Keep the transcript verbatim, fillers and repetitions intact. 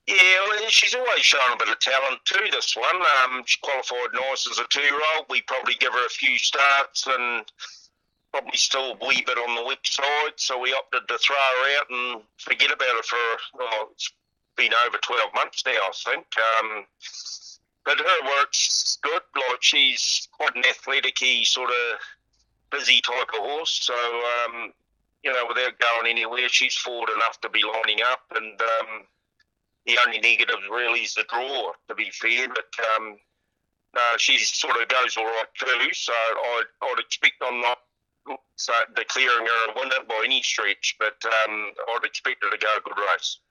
Yeah, well, she's always shown a bit of talent too, this one. Um, she qualified nice as a two-year-old. We probably give her a few starts and probably still a wee bit on the whip side, so we opted to throw her out and forget about her for, well, it's been over twelve months now, I think. Um, but her work's good. Like, she's quite an athletic sort of busy type of horse, so, um, you know, without going anywhere, she's forward enough to be lining up, and um, the only negative really is the draw, to be fair, but um, no, she sort of goes all right too, so I'd, I'd expect I'm not so declaring her a winner by any stretch, but um, I'd expect her to go a good race.